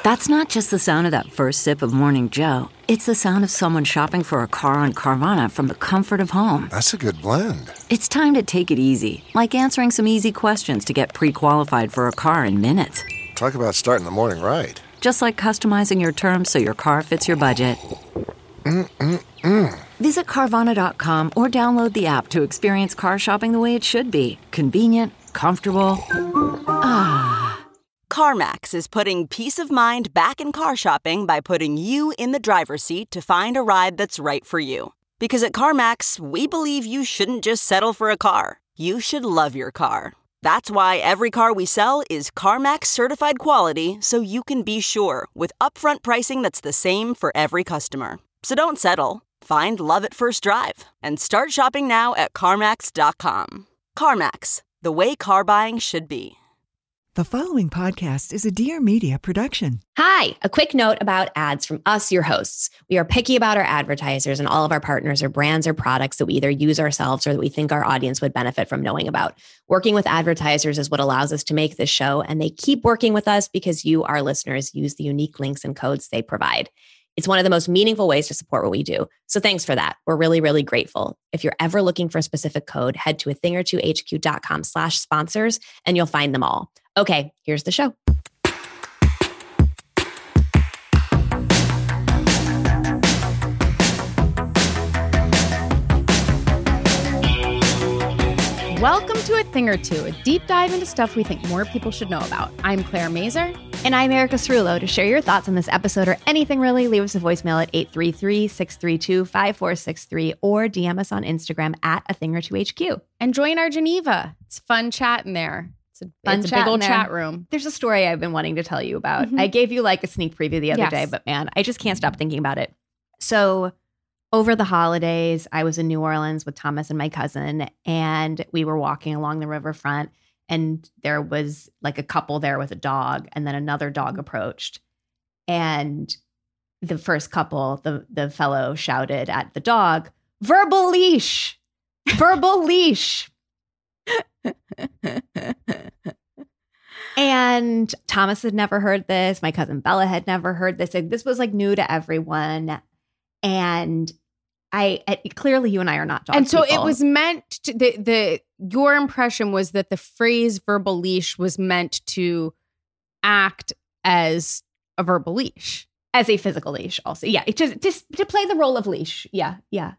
That's not just the sound of that first sip of Morning Joe. It's the sound of someone shopping for a car on Carvana from the comfort of home. That's a good blend. It's time to take it easy, like answering some easy questions to get pre-qualified for a car in minutes. Talk about starting the morning right. Just like customizing your terms so your car fits your budget. Visit Carvana.com or download the app to experience car shopping the way it should be. Convenient, comfortable. CarMax is putting peace of mind back in car shopping by putting you in the driver's seat to find a ride that's right for you. Because at CarMax, we believe you shouldn't just settle for a car. You should love your car. That's why every car we sell is CarMax certified quality, so you can be sure with upfront pricing that's the same for every customer. So don't settle. Find love at first drive and start shopping now at CarMax.com. CarMax, the way car buying should be. The following podcast is a Dear Media production. Hi, a quick note about ads from us, your hosts. We are picky about our advertisers, and all of our partners are brands or products that we either use ourselves or that we think our audience would benefit from knowing about. Working with advertisers is what allows us to make this show, and they keep working with us because you, our listeners, use the unique links and codes they provide. It's one of the most meaningful ways to support what we do. So thanks for that. We're really, really grateful. If you're ever looking for a specific code, head to athingertwohq.com/sponsors and you'll find them all. Okay, here's the show. Welcome to A Thing or Two, a deep dive into stuff we think more people should know about. I'm Claire Mazur. And I'm Erica Cerullo. To share your thoughts on this episode or anything really, leave us a voicemail at 833-632-5463 or DM us on Instagram at athingertwohq. And join our Geneva. It's fun chat in there. It's a big old chat room. There's a story I've been wanting to tell you about. I gave you like a sneak preview the other day, but man, I just can't stop thinking about it. So over the holidays, I was in New Orleans with Thomas and my cousin, and we were walking along the riverfront. And there was like a couple there with a dog, and then another dog approached. And the first couple, the fellow shouted at the dog, "Verbal leash! Verbal leash!" And Thomas had never heard this. My cousin Bella had never heard this. This was like new to everyone. And clearly you and I are not dog And so people. it was meant to, your impression was that the phrase verbal leash was meant to act as a verbal leash. As a physical leash also. Yeah. It just to play the role of leash. Yeah.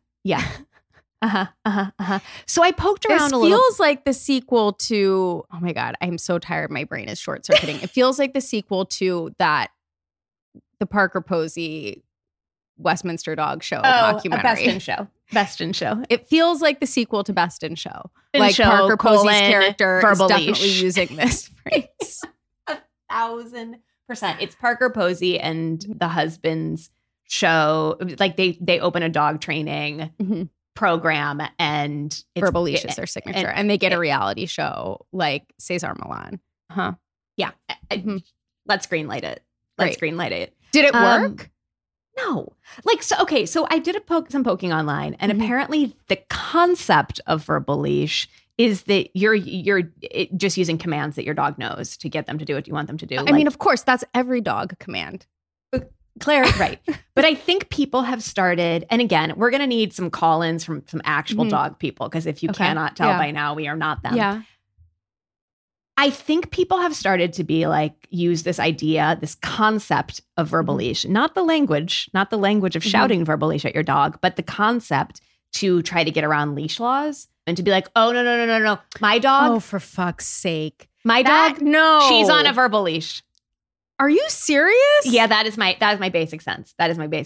So I poked around a little. It feels like the sequel to, oh my God, I'm so tired. My brain is short circuiting. It feels like the sequel to the Parker Posey Westminster Dog Show documentary. Best in Show. It feels like the sequel to Best in Show. Show, Parker Posey's character is definitely leash. using this phrase. 1,000%. It's Parker Posey and the husband's show. Like they open a dog training program, and it's, verbal leash is their signature. And they get a reality show like Cesar Millan. Yeah. Let's greenlight it. Did it work? No. So I did some poking online, and apparently the concept of verbal leash is that you're just using commands that your dog knows to get them to do what you want them to do. I mean, of course, that's every dog command. Claire, right. But I think people have started, and again, we're going to need some call-ins from some actual dog people, because if you cannot tell by now, we are not them. Yeah. I think people have started to be like, use this idea, this concept of verbal leash, not the language of shouting verbal leash at your dog, but the concept to try to get around leash laws and to be like, oh, no. My dog. Oh, for fuck's sake. My dog. No. She's on a verbal leash. Are you serious? Yeah, that is my basic sense.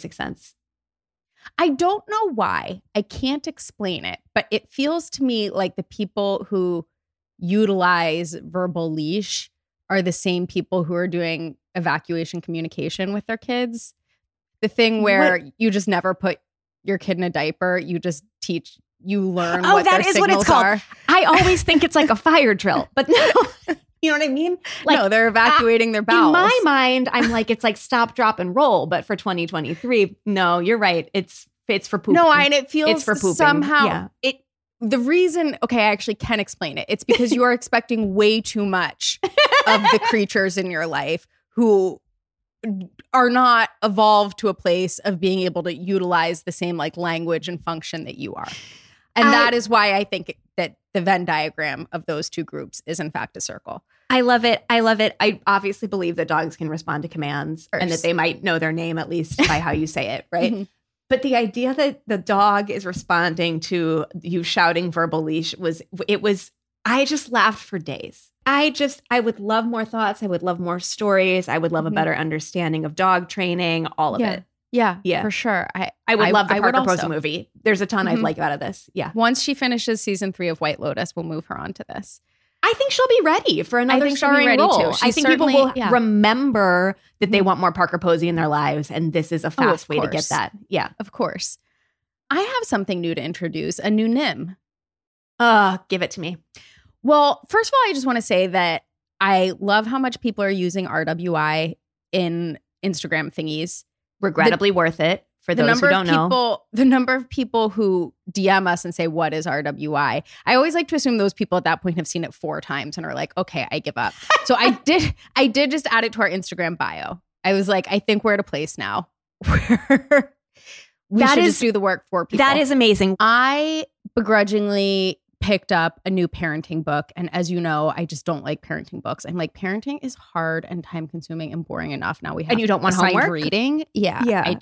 I don't know why. I can't explain it, but it feels to me like the people who utilize verbal leash are the same people who are doing evacuation communication with their kids. The thing where you just never put your kid in a diaper, you just learn what their signals are. Oh, that is what it's called. I always think it's like a fire drill, but no. You know what I mean? Like, no, they're evacuating their bowels. In my mind, I'm like, it's like stop, drop, and roll. But for 2023, no, you're right. It's for pooping. No, and it feels it's for pooping. Somehow the reason, okay, I actually can explain it. It's because you are expecting way too much of the creatures in your life who are not evolved to a place of being able to utilize the same like language and function that you are. And that is why I think that the Venn diagram of those two groups is in fact a circle. I love it. I obviously believe that dogs can respond to commands and that they might know their name at least by how you say it, right? Mm-hmm. But the idea that the dog is responding to you shouting verbal leash I just laughed for days. I would love more thoughts. I would love more stories. I would love a better understanding of dog training, all of it. Yeah, for sure. I would love the Parker Posey movie. There's a ton I'd like out of this. Yeah. Once she finishes season 3 of White Lotus, we'll move her on to this. I think she'll be ready for another starring role. I think people will remember that they want more Parker Posey in their lives, and this is a fast way to get that. Yeah, of course. I have something new to introduce, a new NIM. Give it to me. Well, first of all, I just want to say that I love how much people are using RWI in Instagram thingies. Regrettably worth it. For those who don't know. The number of people who DM us and say, what is RWI? I always like to assume those people at that point have seen it 4 times and are like, okay, I give up. So I did just add it to our Instagram bio. I was like, I think we're at a place now where we should just do the work for people. That is amazing. I begrudgingly picked up a new parenting book. And as you know, I just don't like parenting books. I'm like, parenting is hard and time consuming and boring enough. Now we have and you don't want homework reading. Yeah.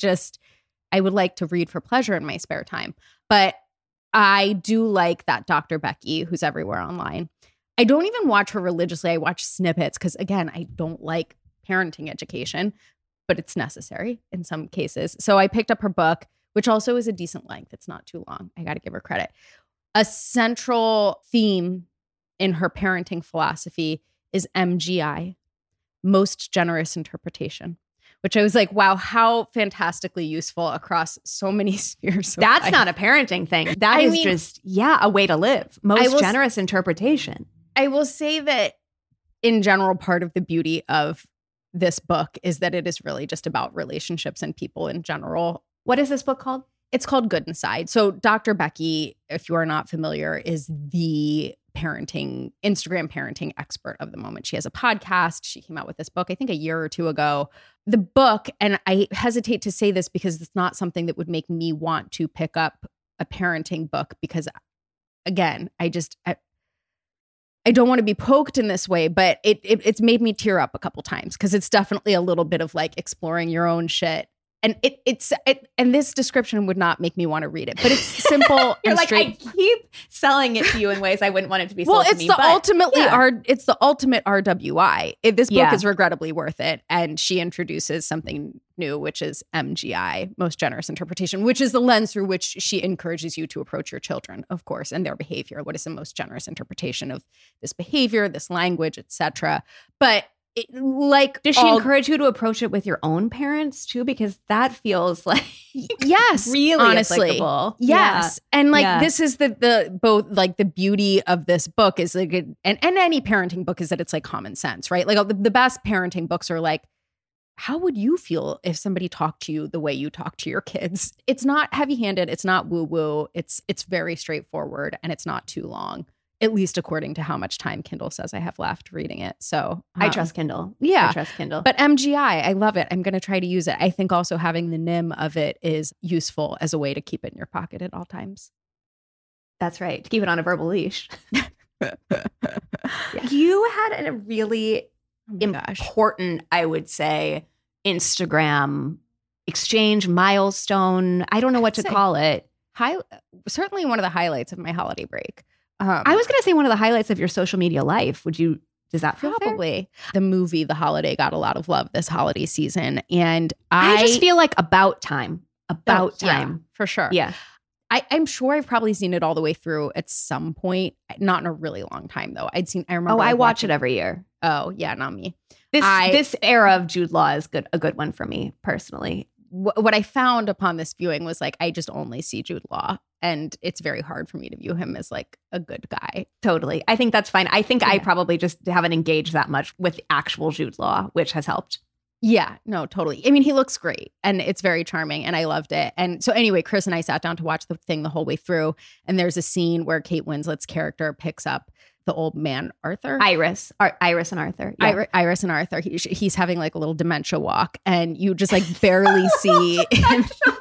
I would like to read for pleasure in my spare time. But I do like that Dr. Becky, who's everywhere online. I don't even watch her religiously. I watch snippets because, again, I don't like parenting education, but it's necessary in some cases. So I picked up her book, which also is a decent length. It's not too long. I got to give her credit. A central theme in her parenting philosophy is MGI, most generous interpretation, which I was like, wow, how fantastically useful across so many spheres. That's not a parenting thing. That is just a way to live. Most generous interpretation. I will say that in general, part of the beauty of this book is that it is really just about relationships and people in general. What is this book called? It's called Good Inside. So Dr. Becky, if you are not familiar, is the Instagram parenting expert of the moment. She has a podcast. She came out with this book, I think a year or 2 ago. The book, and I hesitate to say this because it's not something that would make me want to pick up a parenting book because, again, I don't want to be poked in this way, but it's made me tear up a couple times because it's definitely a little bit of like exploring your own shit. And and this description would not make me want to read it, but it's simple. You're and like, straight. I keep selling it to you in ways I wouldn't want it to be sold to me. It's the ultimate RWI. This book is regrettably worth it. And she introduces something new, which is MGI, most generous interpretation, which is the lens through which she encourages you to approach your children, of course, and their behavior. What is the most generous interpretation of this behavior, this language, etc. But does she encourage you to approach it with your own parents too? Because that feels like really honestly applicable. Yes, and this is the both like the beauty of this book is like, and any parenting book is that it's like common sense, right? Like the best parenting books are like, how would you feel if somebody talked to you the way you talk to your kids? It's not heavy-handed. It's not woo-woo. It's very straightforward, and it's not too long. At least according to how much time Kindle says I have left reading it. So I trust Kindle. Yeah. I trust Kindle. But MGI, I love it. I'm going to try to use it. I think also having the NIM of it is useful as a way to keep it in your pocket at all times. That's right. To keep it on a verbal leash. You had a really important, I would say, Instagram exchange milestone. I don't know what to call it. Certainly one of the highlights of my holiday break. I was going to say one of the highlights of your social media life. Does that feel probably fair? The movie The Holiday got a lot of love this holiday season. And I just feel like about time. Yeah, for sure. Yeah. I'm sure I've probably seen it all the way through at some point. Not in a really long time, though. I remember. I watch it every year. Oh, yeah, not me. This era of Jude Law is a good one for me, personally. What I found upon this viewing was like, I just only see Jude Law. And it's very hard for me to view him as like a good guy. Totally. I think that's fine. I think I probably just haven't engaged that much with actual Jude Law, which has helped. Yeah, no, totally. I mean, he looks great and it's very charming and I loved it. And so anyway, Chris and I sat down to watch the thing the whole way through. And there's a scene where Kate Winslet's character picks up the old man, Arthur. Iris and Arthur. Yeah. Iris and Arthur. He's having like a little dementia walk, and you just like barely see him.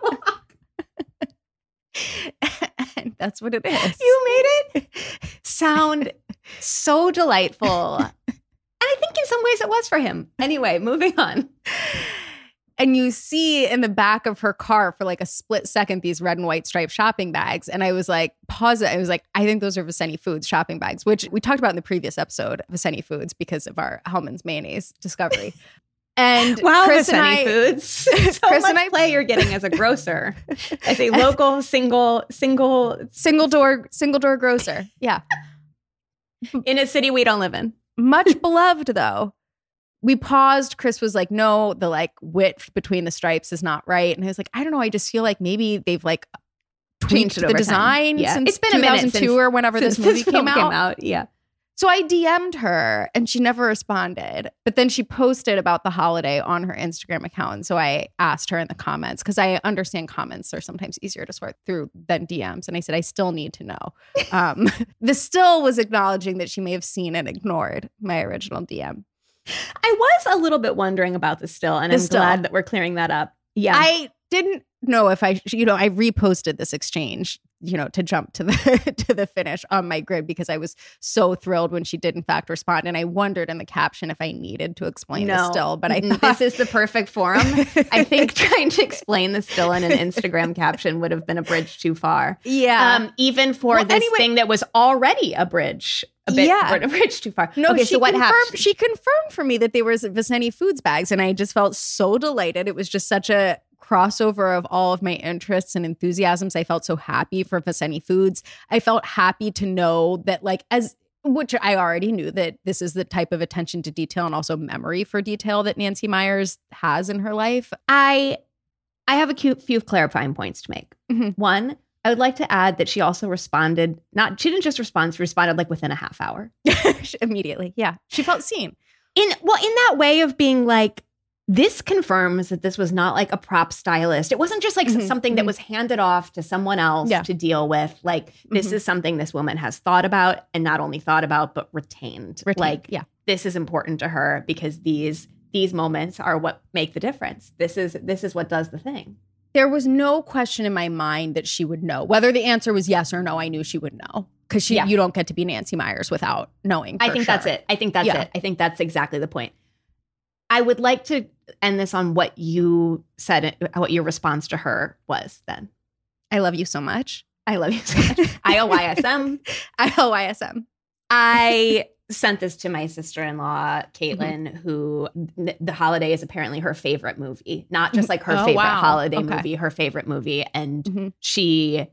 And that's what it is. You made it sound so delightful. And I think in some ways it was for him. Anyway, moving on. And you see in the back of her car for like a split second these red and white striped shopping bags. And I was like, pause it. I was like, I think those are Viceni Foods shopping bags, which we talked about in the previous episode, Viceni Foods, because of our Hellmann's mayonnaise discovery. And wow, Chris and I, Foods. So Chris much and I play you're getting as a grocer, as a local single door grocer. Yeah. In a city we don't live in. Much beloved though. We paused. Chris was like, no, the like width between the stripes is not right. And I was like, I don't know. I just feel like maybe they've like tweaked the design since it's been 2002 or whenever this movie came out. Yeah. So I DM'd her and she never responded. But then she posted about the holiday on her Instagram account. And so I asked her in the comments, because I understand comments are sometimes easier to sort through than DMs. And I said, I still need to know. The still was acknowledging that she may have seen and ignored my original DM. I was a little bit wondering about the still, and I'm glad that we're clearing that up. Yeah. I didn't know if I reposted this exchange, to jump to the finish on my grid, because I was so thrilled when she did in fact respond. And I wondered in the caption if I needed to explain the still, but I thought this is the perfect forum. I think trying to explain the still in an Instagram caption would have been a bridge too far. Yeah. Even for thing that was already a bridge. A bridge too far. No, okay, so what happened? She confirmed for me that they were Viceni Foods bags, and I just felt so delighted. It was just such a crossover of all of my interests and enthusiasms. I felt so happy for Viceni Foods. I felt happy to know that, which I already knew, that this is the type of attention to detail and also memory for detail that Nancy Meyers has in her life. I have a few clarifying points to make. Mm-hmm. One, I would like to add that she also responded. She didn't just respond; she responded like within a half hour, immediately. Yeah, she felt seen. In that way of being like, this confirms that this was not like a prop stylist. It wasn't just like something that was handed off to someone else to deal with. Like, this is something this woman has thought about, and not only thought about, but retained. This is important to her because these moments are what make the difference. This is what does the thing. There was no question in my mind that she would know. Whether the answer was yes or no, I knew she would know. Because you don't get to be Nancy Meyers without knowing. I think that's it. I think that's exactly the point. I would like to end this on what you said, what your response to her was then. I love you so much. I love you so much. ILYSM. ILYSM. I sent this to my sister-in-law, Caitlin, who The Holiday is apparently her favorite movie. Not just like her favorite holiday movie, her favorite movie. And she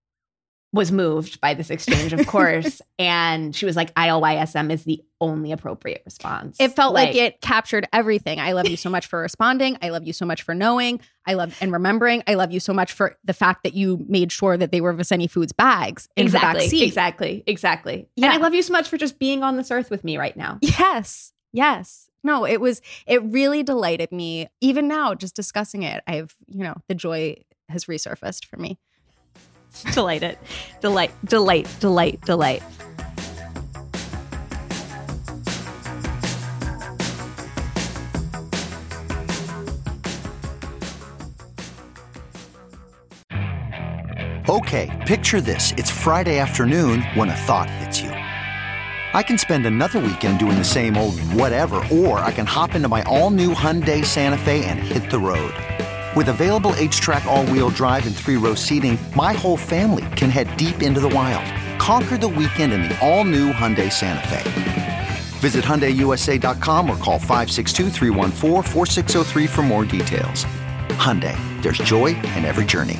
was moved by this exchange, of course. And she was like, ILYSM is the only appropriate response. It felt like it captured everything. I love you so much for responding. I love you so much for knowing. I love and remembering. I love you so much for the fact that you made sure that they were Viceni Foods bags in the back seat. Exactly. Yeah. And I love you so much for just being on this earth with me right now. Yes. No, it really delighted me. Even now, just discussing it, the joy has resurfaced for me. Delight. Okay, picture this. It's Friday afternoon when a thought hits you. I can spend another weekend doing the same old whatever, or I can hop into my all-new Hyundai Santa Fe and hit the road. With available H-Track all-wheel drive and 3-row seating, my whole family can head deep into the wild. Conquer the weekend in the all-new Hyundai Santa Fe. Visit HyundaiUSA.com or call 562-314-4603 for more details. Hyundai, there's joy in every journey.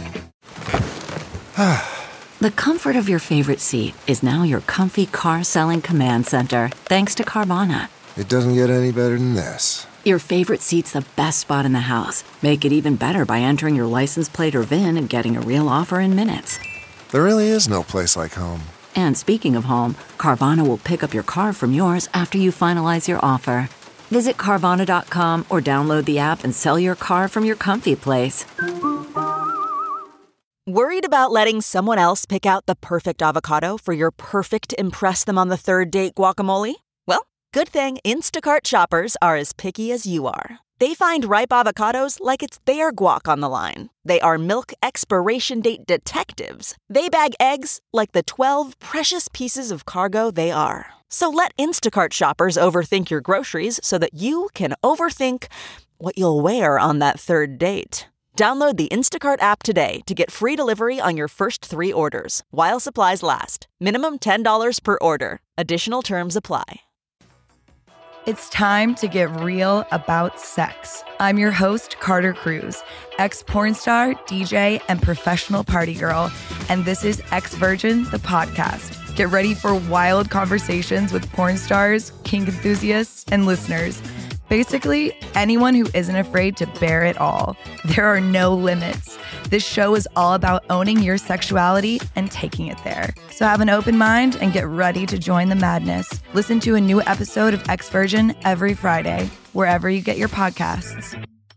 The comfort of your favorite seat is now your comfy car selling command center, thanks to Carvana. It doesn't get any better than this. Your favorite seat's the best spot in the house. Make it even better by entering your license plate or VIN and getting a real offer in minutes. There really is no place like home. And speaking of home, Carvana will pick up your car from yours after you finalize your offer. Visit Carvana.com or download the app and sell your car from your comfy place. Worried about letting someone else pick out the perfect avocado for your perfect impress them on the third date guacamole? Well, good thing Instacart shoppers are as picky as you are. They find ripe avocados like it's their guac on the line. They are milk expiration date detectives. They bag eggs like the 12 precious pieces of cargo they are. So let Instacart shoppers overthink your groceries so that you can overthink what you'll wear on that third date. Download the Instacart app today to get free delivery on your first 3 orders, while supplies last. Minimum $10 per order. Additional terms apply. It's time to get real about sex. I'm your host, Carter Cruz, ex-porn star, DJ, and professional party girl, and this is Ex-Virgin, the podcast. Get ready for wild conversations with porn stars, kink enthusiasts, and listeners. Basically, anyone who isn't afraid to bear it all. There are no limits. This show is all about owning your sexuality and taking it there. So have an open mind and get ready to join the madness. Listen to a new episode of Ex-Virgin every Friday, wherever you get your podcasts.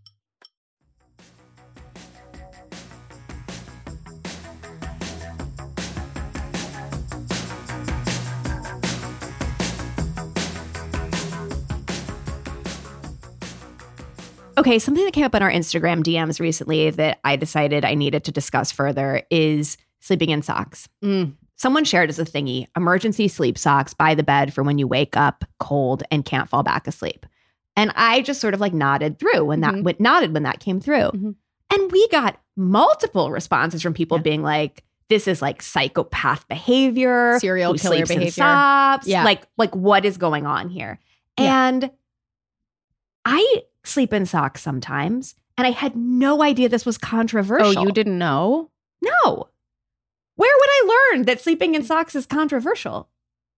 Okay, something that came up in our Instagram DMs recently that I decided I needed to discuss further is sleeping in socks. Someone shared as a thingy, emergency sleep socks by the bed for when you wake up cold and can't fall back asleep. And I just sort of like nodded through when that came through. And we got multiple responses from people being like, this is like psychopath behavior, serial killer sleeps behavior. In socks. Yeah. Like what is going on here? Yeah. And I sleep in socks sometimes, and I had no idea this was controversial. Oh, you didn't know? No. Where would I learn that sleeping in socks is controversial?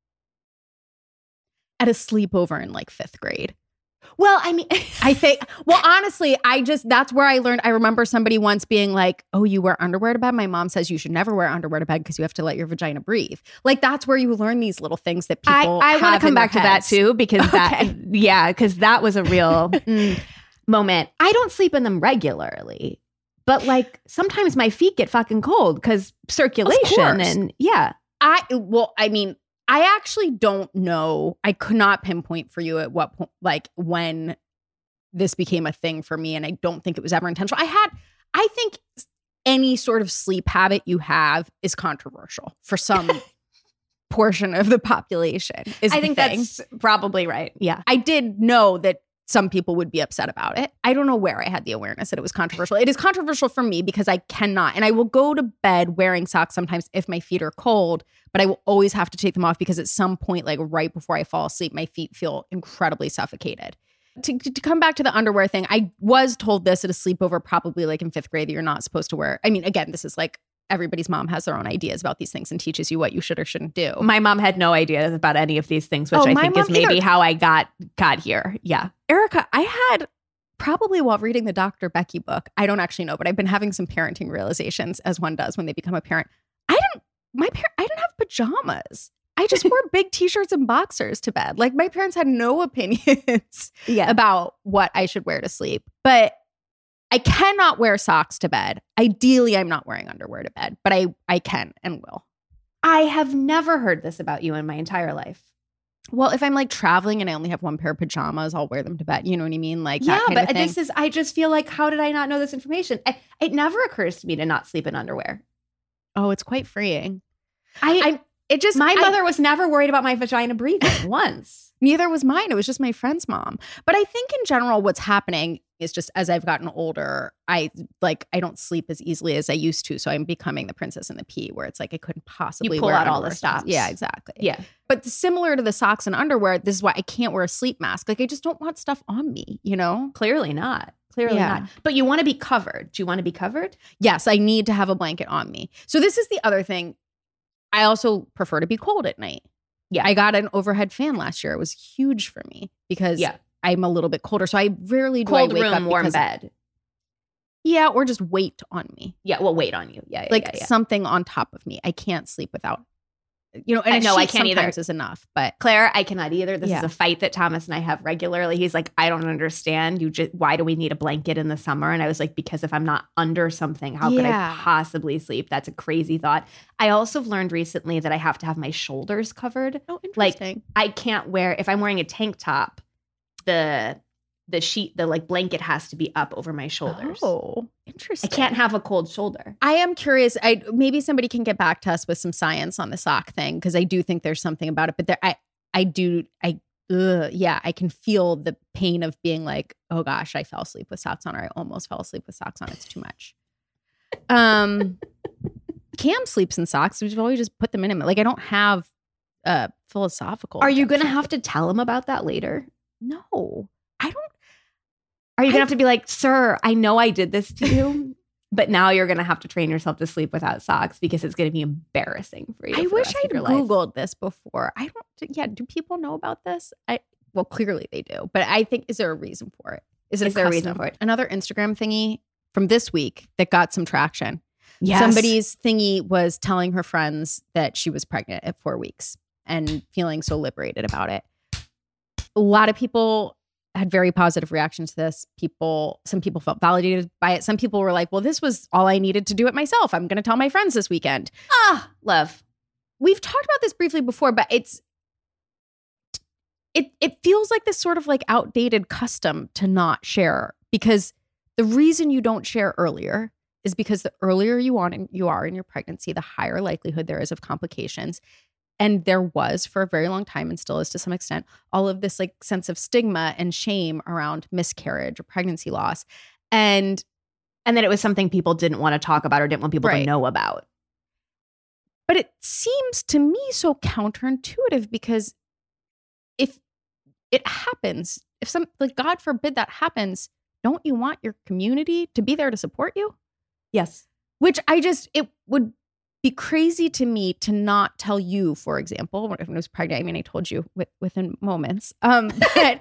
At a sleepover in like 5th grade. Well, I mean, honestly, that's where I learned. I remember somebody once being like, oh, you wear underwear to bed? My mom says you should never wear underwear to bed because you have to let your vagina breathe. Like, that's where you learn these little things that people I want to come back to that too, because because that was a real moment. I don't sleep in them regularly, but like sometimes my feet get fucking cold because circulation and I actually don't know. I could not pinpoint for you at what point, like when this became a thing for me. And I don't think it was ever intentional. I think any sort of sleep habit you have is controversial for some portion of the population. I think that's probably right. Yeah. I did know that some people would be upset about it. I don't know where I had the awareness that it was controversial. It is controversial for me because I cannot, and I will go to bed wearing socks sometimes if my feet are cold, but I will always have to take them off because at some point, like right before I fall asleep, my feet feel incredibly suffocated. To come back to the underwear thing, I was told this at a sleepover probably like in 5th grade that you're not supposed to wear. I mean, again, this is like everybody's mom has their own ideas about these things and teaches you what you should or shouldn't do. My mom had no idea about any of these things, which I think is maybe how I got here. Yeah. Erica, I had probably while reading the Dr. Becky book, I don't actually know, but I've been having some parenting realizations as one does when they become a parent. I didn't have pajamas. I just wore big t-shirts and boxers to bed. Like my parents had no opinions about what I should wear to sleep. But I cannot wear socks to bed. Ideally, I'm not wearing underwear to bed, but I can and will. I have never heard this about you in my entire life. Well, if I'm like traveling and I only have one pair of pajamas, I'll wear them to bed. You know what I mean? Like that kind of thing. I just feel like, how did I not know this information? It never occurs to me to not sleep in underwear. Oh, it's quite freeing. My mother was never worried about my vagina breathing once. Neither was mine. It was just my friend's mom. But I think in general, what's happening is just as I've gotten older, I don't sleep as easily as I used to. So I'm becoming the Princess and the Pea, where it's like I couldn't possibly pull out all the stops. Yeah, exactly. Yeah. But similar to the socks and underwear, this is why I can't wear a sleep mask. Like I just don't want stuff on me, you know? Clearly not. Not. But you want to be covered. Do you want to be covered? Yes, I need to have a blanket on me. So this is the other thing. I also prefer to be cold at night. Yeah. I got an overhead fan last year. It was huge for me because I'm a little bit colder. So I rarely do cold I wake room, up warm bed. Yeah, or just weight on me. Yeah, well, weight on you. Yeah, something on top of me. I can't sleep without and no, I can't either. Is enough. But Claire, I cannot either. This is a fight that Thomas and I have regularly. He's like, I don't understand. Why do we need a blanket in the summer? And I was like, because if I'm not under something, how could I possibly sleep? That's a crazy thought. I also have learned recently that I have to have my shoulders covered. Oh, interesting. Like I can't wear, if I'm wearing a tank top, the blanket has to be up over my shoulders. Oh, interesting. I can't have a cold shoulder. I am curious. Maybe somebody can get back to us with some science on the sock thing, because I do think there's something about it. But I can feel the pain of being like, oh gosh, I fell asleep with socks on, or I almost fell asleep with socks on. It's too much. Cam sleeps in socks. We've always just put them in him. Like I don't have philosophical. Are you going to have to tell him about that later? No, I don't. Are you going to have to be like, sir, I know I did this to you, but now you're going to have to train yourself to sleep without socks because it's going to be embarrassing for you. I wish I'd Googled this before. Do people know about this? Well, clearly they do, but I think, is there a reason for it? Is there a reason for it? Another Instagram thingy from this week that got some traction. Yes. Somebody's thingy was telling her friends that she was pregnant at 4 weeks and feeling so liberated about it. A lot of people had very positive reactions to this. Some people felt validated by it. Some people were like, well, this was all I needed to do it myself. I'm going to tell my friends this weekend. Love. We've talked about this briefly before, but it feels like this sort of like outdated custom to not share, because the reason you don't share earlier is because the earlier you are in your pregnancy, the higher likelihood there is of complications. And there was, for a very long time, and still is to some extent, all of this like sense of stigma and shame around miscarriage or pregnancy loss. And then it was something people didn't want to talk about or didn't want people to know about. But it seems to me so counterintuitive, because if it happens, if God forbid that happens, don't you want your community to be there to support you? Yes. Which it would be crazy to me to not tell you, for example, when I was pregnant. I mean, I told you within moments. But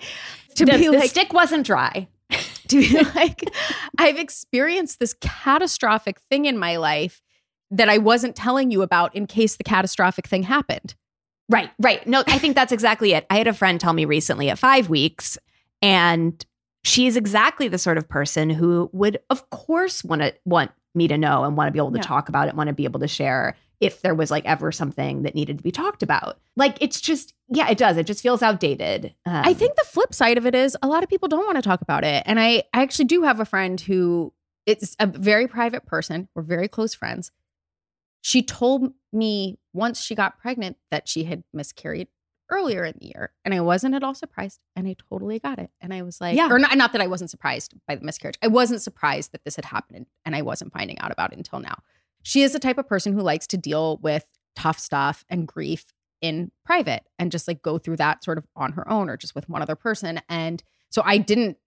the stick wasn't dry. To be like, I've experienced this catastrophic thing in my life that I wasn't telling you about in case the catastrophic thing happened. Right. No, I think that's exactly it. I had a friend tell me recently at 5 weeks, and she's exactly the sort of person who would, of course, want me to know and want to be able to talk about it, want to be able to share if there was like ever something that needed to be talked about. Like, it's just, it does. It just feels outdated. I think the flip side of it is a lot of people don't want to talk about it. And I actually do have a friend who is a very private person. We're very close friends. She told me once she got pregnant that she had miscarried earlier in the year. And I wasn't at all surprised. And I totally got it. And I was like, or not that I wasn't surprised by the miscarriage. I wasn't surprised that this had happened. And I wasn't finding out about it until now. She is the type of person who likes to deal with tough stuff and grief in private and just like go through that sort of on her own or just with one other person. And so I didn't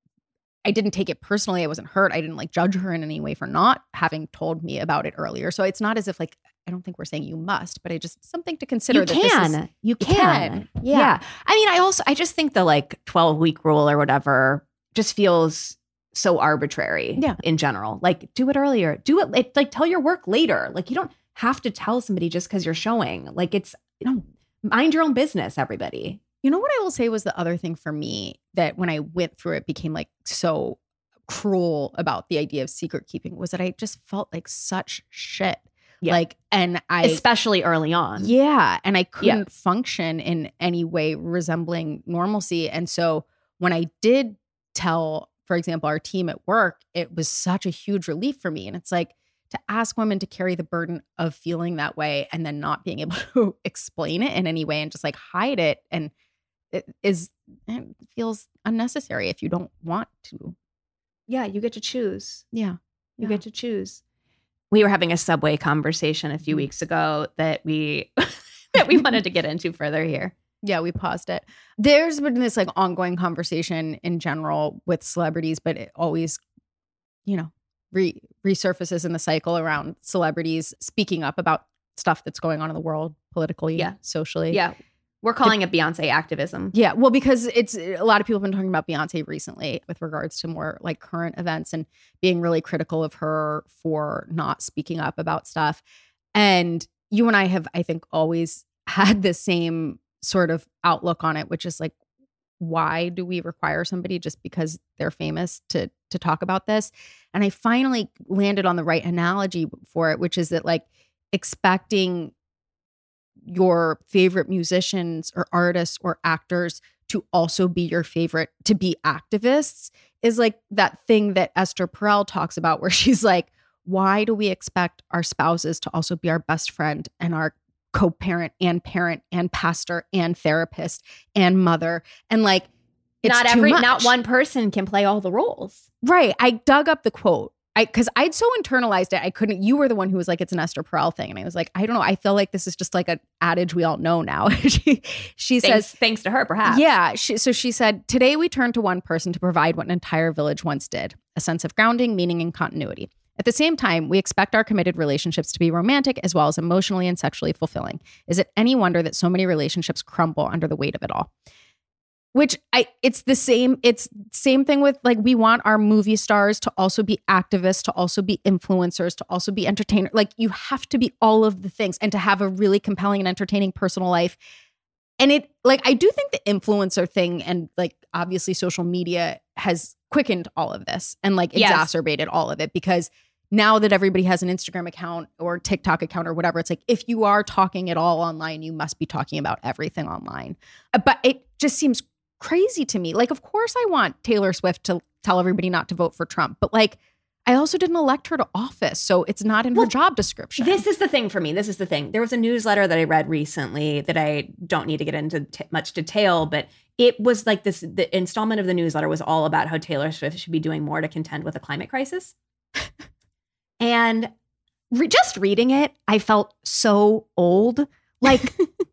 take it personally. I wasn't hurt. I didn't like judge her in any way for not having told me about it earlier. So it's not as if like, I don't think we're saying you must, but something to consider. You can. Yeah. I mean, I just think the like 12-week rule or whatever just feels so arbitrary in general. Like, do it earlier. Do it like tell your work later. Like, you don't have to tell somebody just because you're showing. Like, it's, mind your own business, everybody. You know what I will say was the other thing for me that when I went through it became like so cruel about the idea of secret keeping was that I just felt like such shit. Yeah. Like, and especially early on. Yeah. And I couldn't function in any way resembling normalcy. And so when I did tell, for example, our team at work, it was such a huge relief for me. And it's like to ask women to carry the burden of feeling that way and then not being able to explain it in any way and just like hide it. And it feels unnecessary if you don't want to. Yeah. You get to choose. Yeah. You get to choose. We were having a subway conversation a few weeks ago that we wanted to get into further here. Yeah, we paused it. There's been this like ongoing conversation in general with celebrities, but it always, resurfaces in the cycle around celebrities speaking up about stuff that's going on in the world politically, socially. Yeah. We're calling it Beyonce activism. Yeah. Well, because it's a lot of people have been talking about Beyonce recently with regards to more like current events and being really critical of her for not speaking up about stuff. And you and I have, I think, always had the same sort of outlook on it, which is like, why do we require somebody just because they're famous to talk about this? And I finally landed on the right analogy for it, which is that like expecting your favorite musicians or artists or actors to also be your favorite, to be activists, is like that thing that Esther Perel talks about where she's like, why do we expect our spouses to also be our best friend and our co-parent and pastor and therapist and mother? And like, it's not one person can play all the roles. Right. I dug up the quote. Because I'd so internalized it, I couldn't. You were the one who was like, it's an Esther Perel thing. And I was like, I don't know. I feel like this is just like an adage we all know now. she says, thanks to her, perhaps. Yeah. So she said, today we turn to one person to provide what an entire village once did, a sense of grounding, meaning, and continuity. At the same time, we expect our committed relationships to be romantic as well as emotionally and sexually fulfilling. Is it any wonder that so many relationships crumble under the weight of it all? Which it's the same thing with like, we want our movie stars to also be activists, to also be influencers, to also be entertainers. Like you have to be all of the things and to have a really compelling and entertaining personal life. And it like, I do think the influencer thing and like obviously social media has quickened all of this and like exacerbated all of it, because now that everybody has an Instagram account or TikTok account or whatever, it's like, if you are talking at all online, you must be talking about everything online. But it just seems crazy to me. Like, of course I want Taylor Swift to tell everybody not to vote for Trump, but like, I also didn't elect her to office, so it's not in her job description. This is the thing for me. This is the thing. There was a newsletter that I read recently that I don't need to get into much detail, but it was like this, the installment of the newsletter was all about how Taylor Swift should be doing more to contend with the climate crisis. And just reading it, I felt so old. Like,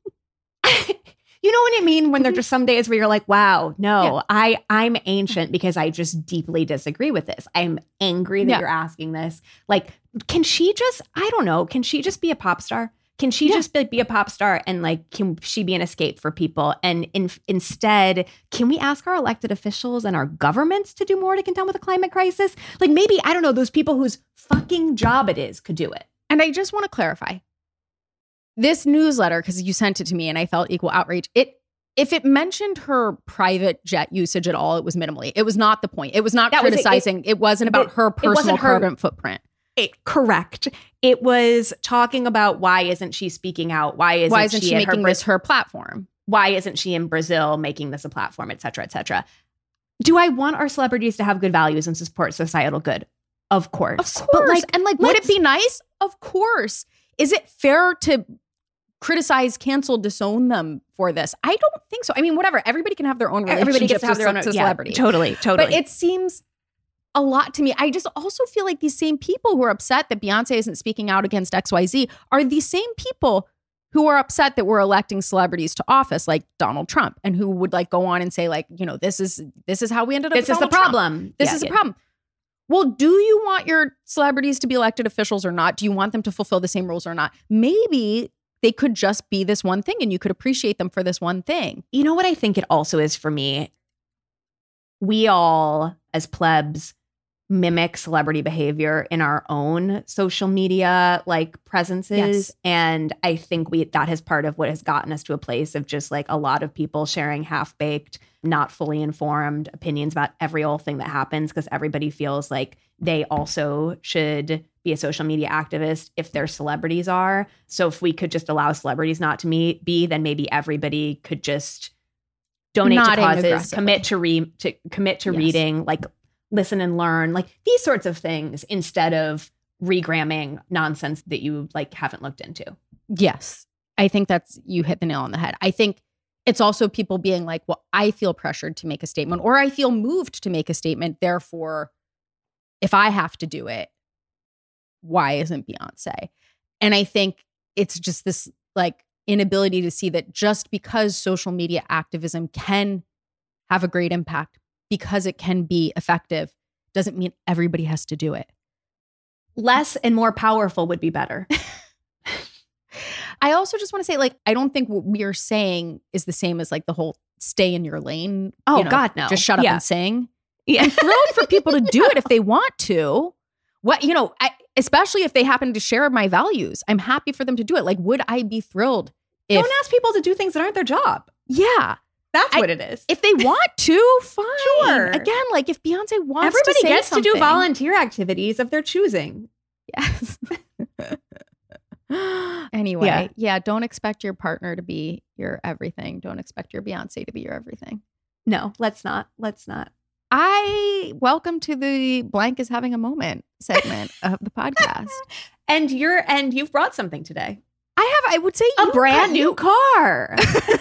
you know what I mean? When there's just some days where you're like, wow, no, yeah. I'm ancient because I just deeply disagree with this. I'm angry that you're asking this. Like, can she just, I don't know, can she just be a pop star? Can she just be a pop star and like, can she be an escape for people? And instead, can we ask our elected officials and our governments to do more to contend with the climate crisis? Like maybe, I don't know, those people whose fucking job it is could do it. And I just want to clarify. This newsletter, because you sent it to me and I felt equal outrage. If it mentioned her private jet usage at all, it was minimally. It was not the point. It was not criticizing. It wasn't about her personal carbon footprint. Correct. It was talking about why isn't she speaking out? Why isn't she making this her platform? Why isn't she in Brazil making this a platform, et cetera, et cetera? Do I want our celebrities to have good values and support societal good? Of course. Of course. But would it be nice? Of course. Is it fair to criticize, cancel, disown them for this? I don't think so. I mean, whatever. Everybody can have their own relationships. Everybody gets to have their own celebrity. Totally. But it seems a lot to me. I just also feel like these same people who are upset that Beyonce isn't speaking out against XYZ are the same people who are upset that we're electing celebrities to office like Donald Trump, and who would like go on and say like, you know, this is how we ended up. This is the problem. This is the problem. Well, do you want your celebrities to be elected officials or not? Do you want them to fulfill the same rules or not? Maybe they could just be this one thing and you could appreciate them for this one thing. You know what I think it also is for me? We all, as plebs, mimic celebrity behavior in our own social media like presences. Yes. And I think that is part of what has gotten us to a place of just like a lot of people sharing half-baked, not fully informed opinions about every old thing that happens, because everybody feels like they also should be a social media activist if their celebrities are. So if we could just allow celebrities not to be, then maybe everybody could just donate to causes, commit to reading, like listen and learn, like these sorts of things, instead of regramming nonsense that you like haven't looked into. Yes. I think you hit the nail on the head. I think it's also people being like, well, I feel pressured to make a statement, or I feel moved to make a statement. Therefore, if I have to do it, why isn't Beyonce? And I think it's just this like inability to see that just because social media activism can have a great impact, because it can be effective, doesn't mean everybody has to do it. Less and more powerful would be better. I also just want to say, like, I don't think what we are saying is the same as like the whole stay in your lane. Oh, God, no. Just shut up and sing. Yeah. I'm thrilled for people to do it if they want to. What, especially if they happen to share my values. I'm happy for them to do it. Like, would I be thrilled if... Don't ask people to do things that aren't their job. Yeah. That's what it is. If they want to, fine. Sure. Again, like if Beyonce wants Everybody to say gets something, to do volunteer activities of their choosing. Yes. Anyway, yeah, don't expect your partner to be your everything. Don't expect your Beyonce to be your everything. No, let's not. Welcome to the Blank is having a moment segment of the podcast. And you've brought something today. I would say a brand new car.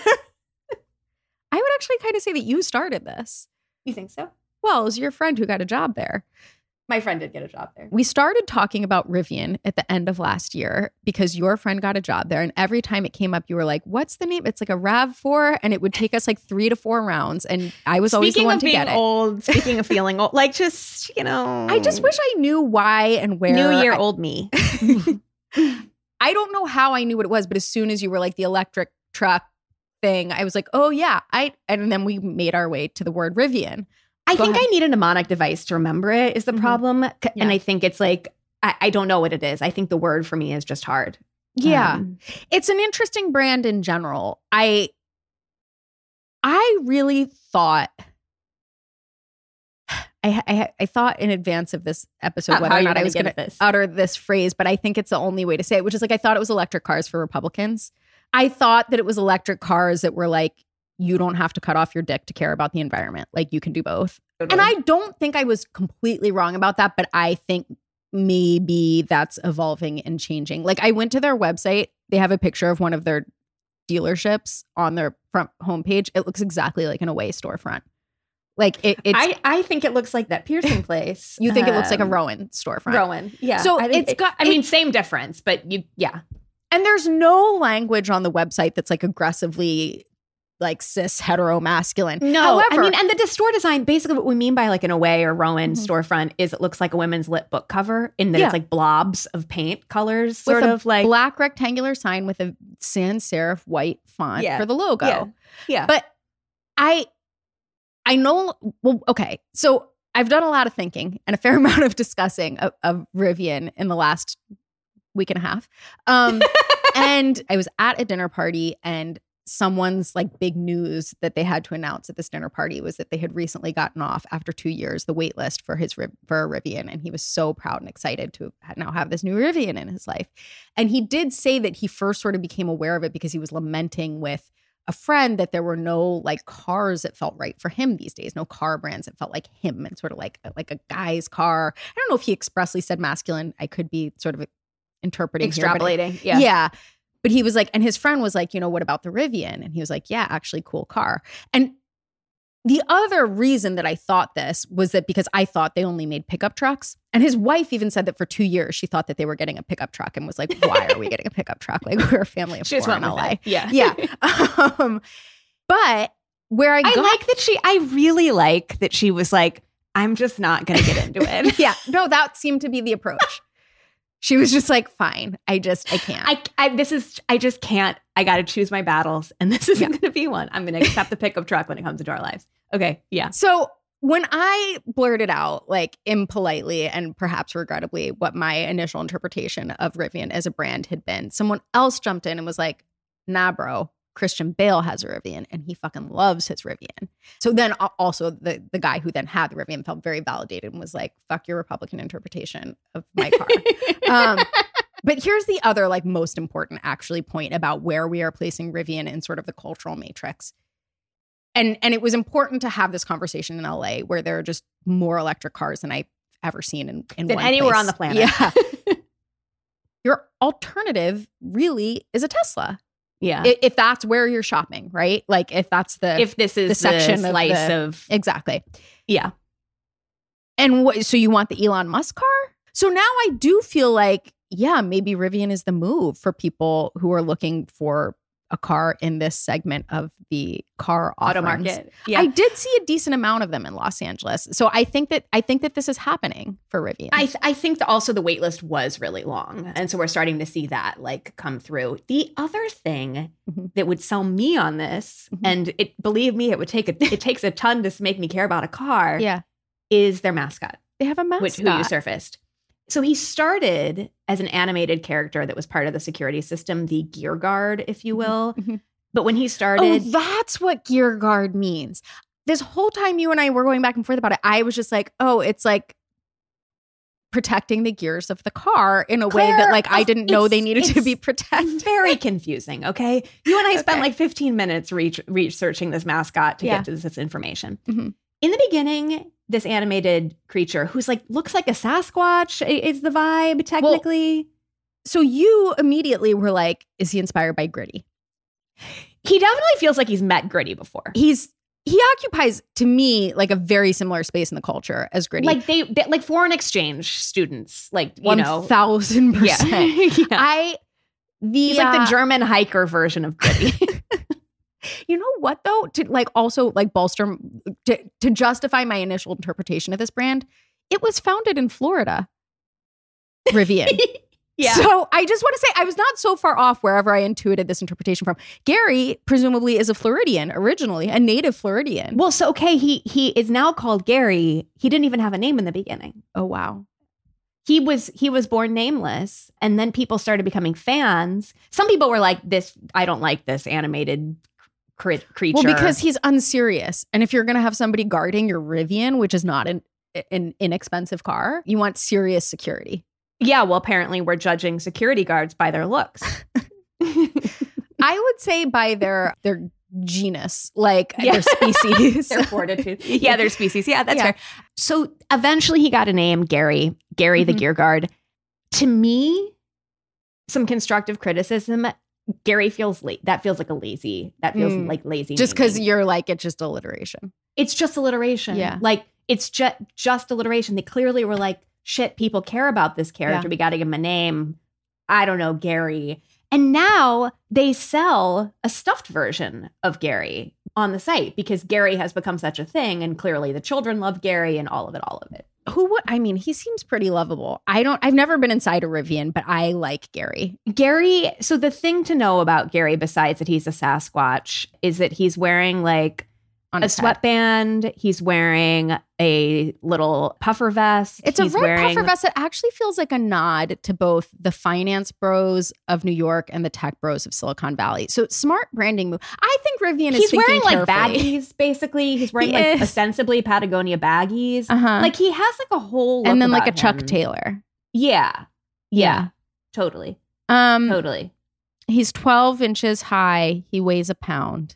I would actually kind of say that you started this. You think so? Well, it was your friend who got a job there. My friend did get a job there. We started talking about Rivian at the end of last year because your friend got a job there. And every time it came up, you were like, what's the name? It's like a RAV4. And it would take us like 3 to 4 rounds. And I was always the one to get it. Speaking of feeling old, like just, I just wish I knew why and where. New year old me. I don't know how I knew what it was, but as soon as you were like the electric truck thing, I was like, oh yeah. And then we made our way to the word Rivian. I think I need a mnemonic device to remember it is the problem. And I think it's like, I don't know what it is. I think the word for me is just hard. Yeah. It's an interesting brand in general. I really thought, I thought in advance of this episode whether or not I was going to utter this phrase, but I think it's the only way to say it, which is like, I thought it was electric cars for Republicans. I thought that it was electric cars that were like, you don't have to cut off your dick to care about the environment. Like you can do both. Totally. And I don't think I was completely wrong about that, but I think maybe that's evolving and changing. Like I went to their website. They have a picture of one of their dealerships on their front homepage. It looks exactly like an Away storefront. Like it's. I think it looks like that piercing place. You think it looks like a Rowan storefront? Rowan, yeah. So it's got. I mean, same difference, but yeah. And there's no language on the website that's like aggressively like cis hetero masculine. No, however, I mean, and the store design, basically what we mean by like an Away or Rowan storefront is it looks like a women's lit book cover in that it's like blobs of paint colors, sort of like black rectangular sign with a sans serif white font for the logo. Yeah. But I know, well, okay. So I've done a lot of thinking and a fair amount of discussing of Rivian in the last week and a half. And I was at a dinner party and someone's like big news that they had to announce at this dinner party was that they had recently gotten off after 2 years, the wait list for a Rivian. And he was so proud and excited to now have this new Rivian in his life. And he did say that he first sort of became aware of it because he was lamenting with a friend that there were no like cars that felt right for him these days, no car brands that felt like him and sort of like a guy's car. I don't know if he expressly said masculine. I could be sort of interpreting extrapolating. Here, yeah. But he was like, and his friend was like, what about the Rivian? And he was like, yeah, actually cool car. And the other reason that I thought this was that because I thought they only made pickup trucks. And his wife even said that for 2 years, she thought that they were getting a pickup truck and was like, why are we getting a pickup truck? Like we're a family of 4 in LA. Yeah. But where I really like that she was like, I'm just not going to get into it. Yeah. No, that seemed to be the approach. She was just like, fine, I can't. I just can't. I got to choose my battles. And this isn't going to be one. I'm going to accept the pickup truck when it comes into our lives. Okay. Yeah. So when I blurted out, like impolitely and perhaps regrettably, what my initial interpretation of Rivian as a brand had been, someone else jumped in and was like, nah, bro, Christian Bale has a Rivian and he fucking loves his Rivian. So then also the guy who then had the Rivian felt very validated and was like, fuck your Republican interpretation of my car. But here's the other like most important actually point about where we are placing Rivian in sort of the cultural matrix. And it was important to have this conversation in LA where there are just more electric cars than I've ever seen in than one anywhere place. On the planet. Yeah. Your alternative really is a Tesla. Yeah. If that's where you're shopping, right? Like if that's if this is the section slice of exactly. Yeah. And so you want the Elon Musk car? So now I do feel like, yeah, maybe Rivian is the move for people who are looking for a car in this segment of the car auto offerings. market. Yeah. I did see a decent amount of them in Los Angeles. So I think that this is happening for Rivian. I think that also the wait list was really long. And so we're starting to see that like come through. The other thing that would sell me on this, and believe me, it takes a ton to make me care about a car, is their mascot. They have a mascot. Who you surfaced. So he started as an animated character that was part of the security system, the gear guard, if you will. But when he started... Oh, that's what gear guard means. This whole time you and I were going back and forth about it, I was just like, oh, it's like protecting the gears of the car in a way that like I didn't know they needed to be protected. Very confusing, okay? You and I spent like 15 minutes researching this mascot to get to this information. In the beginning, this animated creature who's like, looks like a Sasquatch is the vibe, technically. Well, so you immediately were like, is he inspired by Gritty? He definitely feels like he's met Gritty before. He occupies, to me, like a very similar space in the culture as Gritty. Like they like foreign exchange students, like, you 1,000%. Yeah. He's like the German hiker version of Gritty. You know what, though? To like also like bolster, to justify my initial interpretation of this brand, it was founded in Florida. Rivian. Yeah. So I just want to say I was not so far off wherever I intuited this interpretation from. Gary presumably is a Floridian originally, a native Floridian. Well, so okay, he is now called Gary. He didn't even have a name in the beginning. Oh wow. He was born nameless, and then people started becoming fans. Some people were like, I don't like this animated creature. Well, because he's unserious. And if you're going to have somebody guarding your Rivian, which is not an inexpensive car, you want serious security. Yeah, well, apparently we're judging security guards by their looks. I would say by their genus, like their species. Their fortitude. Yeah, their species. Yeah, that's fair. So eventually he got a name, Gary the gear guard. To me, some constructive criticism, Gary feels that feels like lazy just because you're like, it's just alliteration. It's just alliteration. Yeah. Like it's just alliteration. They clearly were like, shit, people care about this character. Yeah. We got to give him a name. I don't know, Gary. And now they sell a stuffed version of Gary on the site because Gary has become such a thing. And clearly the children love Gary and all of it. He seems pretty lovable. I've never been inside a Rivian, but I like Gary. So the thing to know about Gary, besides that he's a Sasquatch, is that he's wearing like a sweatband. He's wearing a little puffer vest. It's a red puffer vest that actually feels like a nod to both the finance bros of New York and the tech bros of Silicon Valley. So smart branding move. I think Rivian is thinking wearing like carefully. baggies, basically. He's wearing like ostensibly Patagonia baggies. Like he has like a whole look and then like a him. Chuck Taylor. Yeah. Totally. Totally. He's 12 inches high. He weighs a pound.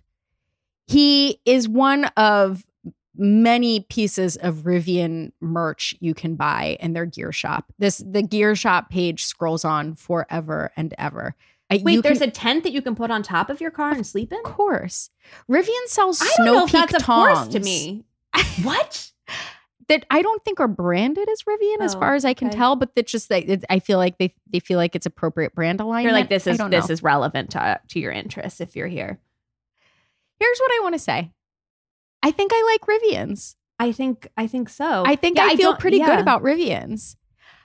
He is one of many pieces of Rivian merch you can buy in their gear shop. The gear shop page scrolls on forever and ever. Wait, there's a tent that you can put on top of your car and sleep in? Of course. Rivian sells I don't know if Snow Peak that's tongs. Of course to me. What? That I don't think are branded as Rivian as far as I can tell, but that just I feel like they feel like it's appropriate brand alignment. You're like, this is relevant to your interests if you're here. Here's what I want to say. I think I like Rivians. I think so. I think I feel pretty good about Rivians.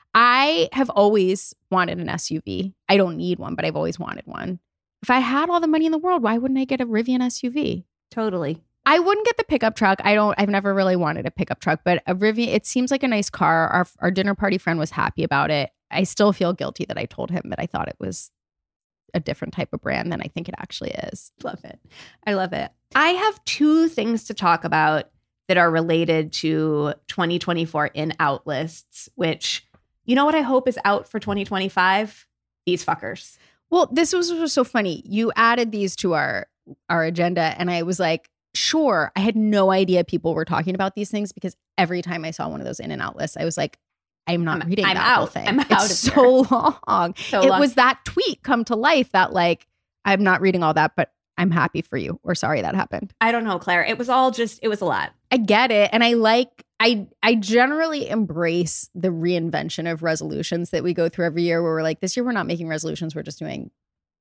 I have always wanted an SUV. I don't need one, but I've always wanted one. If I had all the money in the world, why wouldn't I get a Rivian SUV? Totally. I wouldn't get the pickup truck. I've never really wanted a pickup truck, but a Rivian, it seems like a nice car. Our dinner party friend was happy about it. I still feel guilty that I told him that I thought it was a different type of brand than I think it actually is. Love it. I love it. I have two things to talk about that are related to 2024 in-out lists, which, you know what I hope is out for 2025? These fuckers. Well, this was so funny. You added these to our agenda, and I was like, sure. I had no idea people were talking about these things because every time I saw one of those in-and-out lists, I was like, I'm not reading that whole thing. I'm out it's so long. So it long. was that tweet come to life that like, I'm not reading all that, but I'm happy for you. Or sorry that happened. I don't know, Claire. It was a lot. I get it. And I generally embrace the reinvention of resolutions that we go through every year where we're like, this year we're not making resolutions. We're just doing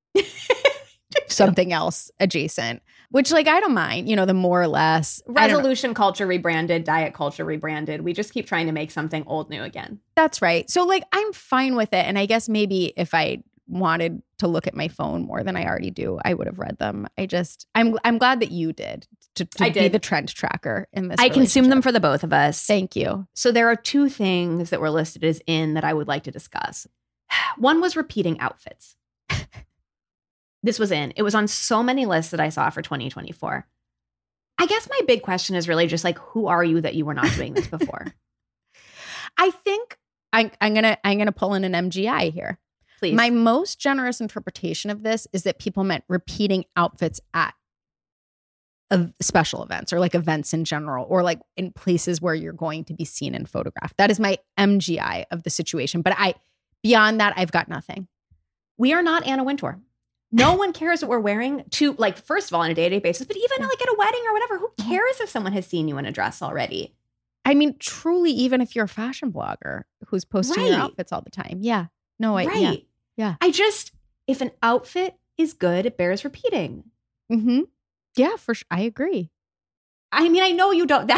something else adjacent, which like, I don't mind, the more or less. Resolution culture rebranded, diet culture rebranded. We just keep trying to make something old new again. That's right. So like, I'm fine with it. And I guess maybe if I wanted to look at my phone more than I already do, I would have read them. I'm glad that you did to be the trend tracker in this. I consume them for the both of us. Thank you. So there are two things that were listed as in that I would like to discuss. One was repeating outfits. This was in. It was on so many lists that I saw for 2024. I guess my big question is really just like, who are you that you were not doing this before? I think I'm gonna pull in an MGI here. Please. My most generous interpretation of this is that people meant repeating outfits at special events or like events in general, or like in places where you're going to be seen and photographed. That is my MGI of the situation. But beyond that, I've got nothing. We are not Anna Wintour. No one cares what we're wearing to, like, first of all, on a day-to-day basis, but even like at a wedding or whatever, who cares if someone has seen you in a dress already? I mean, truly, even if you're a fashion blogger who's posting your outfits all the time. Yeah. No, yeah. If an outfit is good, it bears repeating. Mm-hmm. Yeah, for sure. I agree. I mean, I know you don't.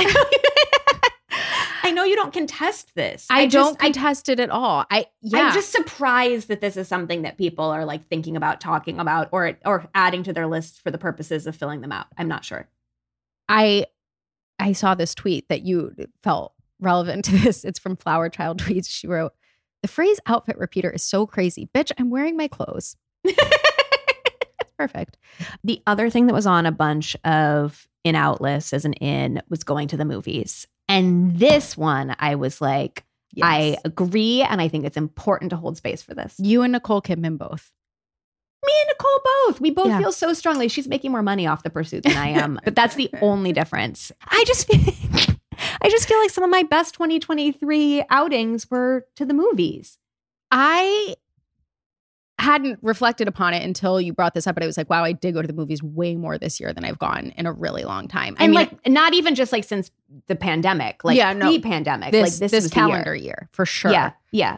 I know you don't contest this. I don't contest it at all. I'm just surprised that this is something that people are like thinking about, talking about, or adding to their list for the purposes of filling them out. I'm not sure. I saw this tweet that you felt relevant to this. It's from Flower Child Tweets. She wrote, "The phrase outfit repeater is so crazy. Bitch, I'm wearing my clothes." Perfect. The other thing that was on a bunch of in-out lists as an in was going to the movies. And this one, I was like, yes. I agree. And I think it's important to hold space for this. You and Nicole Kidman both. Me and Nicole both. We both feel so strongly. She's making more money off the pursuit than I am. But that's the only difference. I just feel like some of my best 2023 outings were to the movies. I hadn't reflected upon it until you brought this up, but I was like, wow, I did go to the movies way more this year than I've gone in a really long time. And like, not even just like since the pandemic, like pre-pandemic, this was calendar year for sure. Yeah.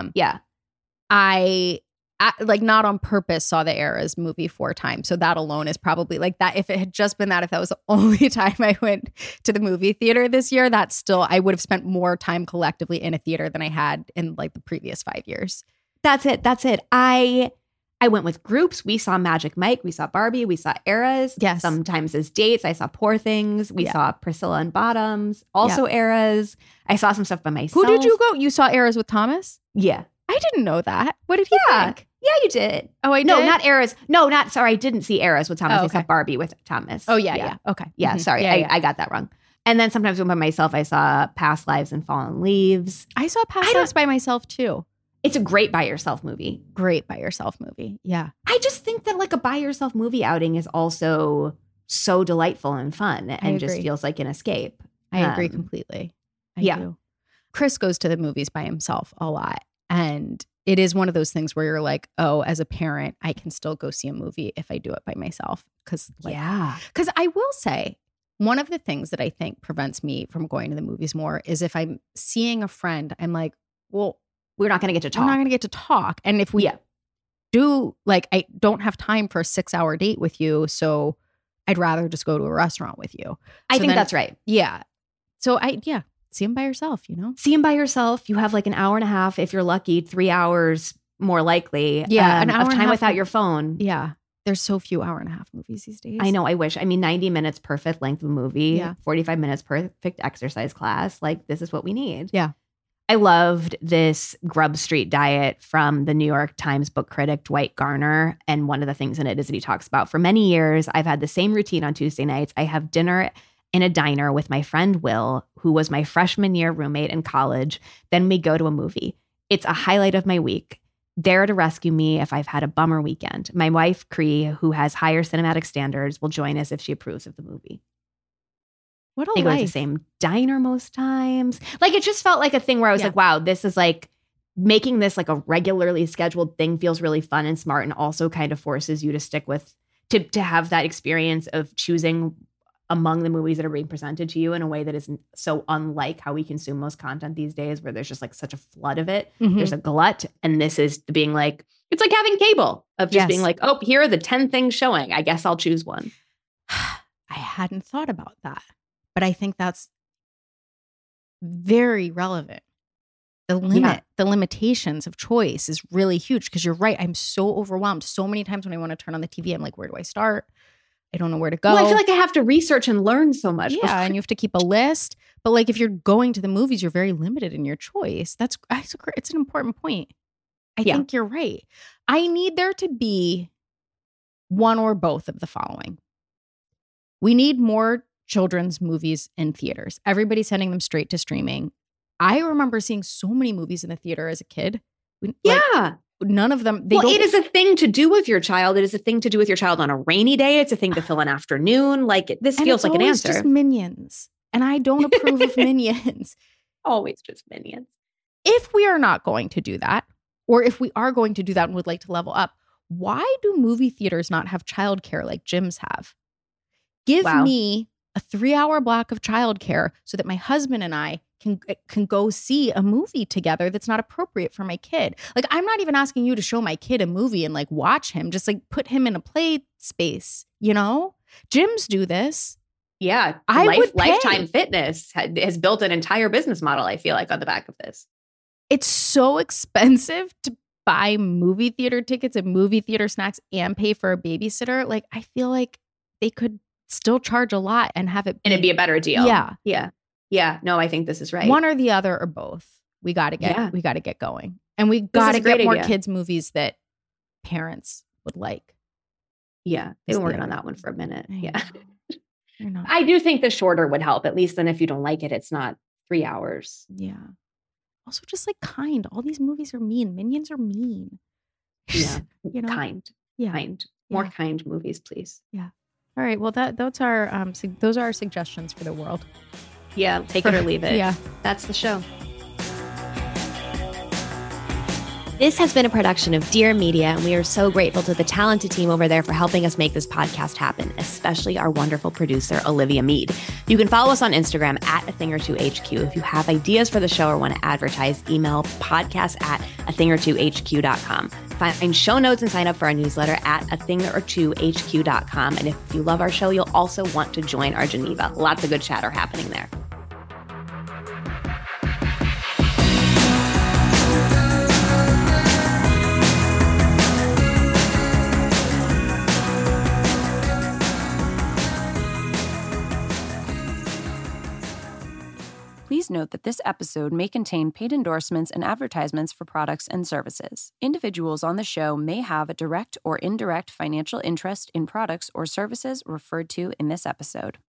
I like not on purpose saw the Eras movie 4 times. So that alone is probably like that. If it had just been that, if that was the only time I went to the movie theater this year, that's still, I would have spent more time collectively in a theater than I had in like the previous 5 years. That's it. I went with groups. We saw Magic Mike. We saw Barbie. We saw Eras. Yes. Sometimes as dates. I saw Poor Things. We saw Priscilla and Bottoms. Also Eras. I saw some stuff by myself. Who did you go? You saw Eras with Thomas? Yeah. I didn't know that. What did he think? Yeah, you did. Oh, I did? No, not Eras. No, I didn't see Eras with Thomas. Oh, okay. I saw Barbie with Thomas. Oh, yeah. Okay. Yeah, Mm-hmm. sorry. I got that wrong. And then sometimes when by myself, I saw Past Lives and Fallen Leaves. I saw Past Lives by myself too. It's a great by yourself movie. Great by yourself movie. Yeah. I just think that like a by yourself movie outing is also so delightful and fun and just feels like an escape. I agree completely. I do. Chris goes to the movies by himself a lot. And it is one of those things where you're like, oh, as a parent, I can still go see a movie if I do it by myself. Because I will say, one of the things that I think prevents me from going to the movies more is if I'm seeing a friend, I'm like, well, we're not going to get to talk. We're not going to get to talk. And if we do, like, I don't have time for a 6-hour date with you. So I'd rather just go to a restaurant with you. I think that's right. Yeah. So see him by yourself, you know? See him by yourself. You have like an hour and a half, if you're lucky, 3 hours more likely. Yeah. An hour of time without your phone. Yeah. There's so few hour-and-a-half movies these days. I know. I wish. I mean, 90 minutes, perfect length of movie. Yeah. 45 minutes, perfect exercise class. Like, this is what we need. Yeah. I loved this Grub Street diet from the New York Times book critic Dwight Garner. And one of the things in it is that he talks about, for many years, I've had the same routine on Tuesday nights. I have dinner in a diner with my friend Will, who was my freshman year roommate in college. Then we go to a movie. It's a highlight of my week. There to rescue me if I've had a bummer weekend. My wife, Cree, who has higher cinematic standards, will join us if she approves of the movie. What a They life. go to the same diner most times. Like, it just felt like a thing where I was like, wow, this is like making this like a regularly scheduled thing feels really fun and smart, and also kind of forces you to stick with, to have that experience of choosing among the movies that are being presented to you in a way that is so unlike how we consume most content these days, where there's just like such a flood of it. Mm-hmm. There's a glut. And this is being like, it's like having cable of just being like, oh, here are the 10 things showing. I guess I'll choose one. I hadn't thought about that, but I think that's very relevant. the limitations of choice is really huge because you're right. I'm so overwhelmed. So many times when I want to turn on the TV, I'm like, where do I start? I don't know where to go. Well, I feel like I have to research and learn so much. Yeah, and you have to keep a list. But like if you're going to the movies, you're very limited in your choice. It's an important point. I think you're right. I need there to be one or both of the following. We need more children's movies in theaters. Everybody's sending them straight to streaming. I remember seeing so many movies in the theater as a kid. None of them. It is a thing to do with your child. It is a thing to do with your child on a rainy day. It's a thing to fill an afternoon. Like this feels like an answer. It's just Minions. And I don't approve of Minions. Always just Minions. If we are not going to do that, or if we are going to do that and would like to level up, why do movie theaters not have childcare like gyms have? Give me a 3-hour block of childcare so that my husband and I can go see a movie together that's not appropriate for my kid. Like, I'm not even asking you to show my kid a movie and like watch him, just like put him in a play space, you know? Gyms do this. Yeah. Lifetime Fitness has built an entire business model, I feel like, on the back of this. It's so expensive to buy movie theater tickets and movie theater snacks and pay for a babysitter. Like, I feel like they could still charge a lot and have it and it'd be a better deal. Yeah. No, I think this is right. One or the other or both. We got to get going. And we got to get more kids movies that parents would like. Yeah. They've been working on that one for a minute. Yeah. I do think the shorter would help, at least then if you don't like it, it's not 3 hours. Yeah. Also just like kind. All these movies are mean. Minions are mean. Yeah. You know? Kind. Yeah. Kind. More kind movies, please. Yeah. All right. Well, those are our suggestions for the world. Yeah. Take it or leave it. Yeah. That's the show. This has been a production of Dear Media, and we are so grateful to the talented team over there for helping us make this podcast happen, especially our wonderful producer, Olivia Mead. You can follow us on Instagram at athingortwohq. If you have ideas for the show or want to advertise, email podcast@athingortwohq.com. Find show notes and sign up for our newsletter at athingortwohq.com. And if you love our show, you'll also want to join our Geneva. Lots of good chatter happening there. Please note that this episode may contain paid endorsements and advertisements for products and services. Individuals on the show may have a direct or indirect financial interest in products or services referred to in this episode.